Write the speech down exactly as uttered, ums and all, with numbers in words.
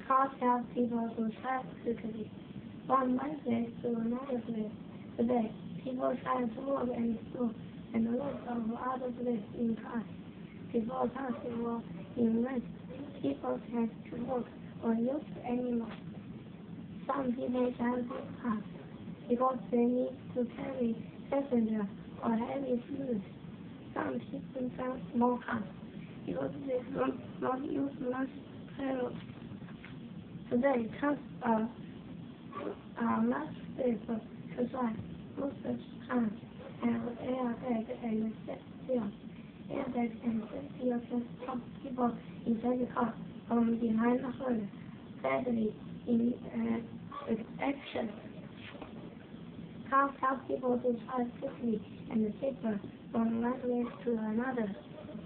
Cars help people to travel quickly from one place to another place. Today, people try to walk and school and lots of other places in cars. Before cars were invented, people had to walk or use animals. Some people drive big cars because they need to carry passengers or heavy goods. Some people drive small cars because they do not use much fuel. Today, cars are, are much safer to drive. Most cars have airbag and safety. Airbag and safety can stop people inside the car from behind the hood, badly in uh, action. Cars help people to drive quickly and safer from one place to another.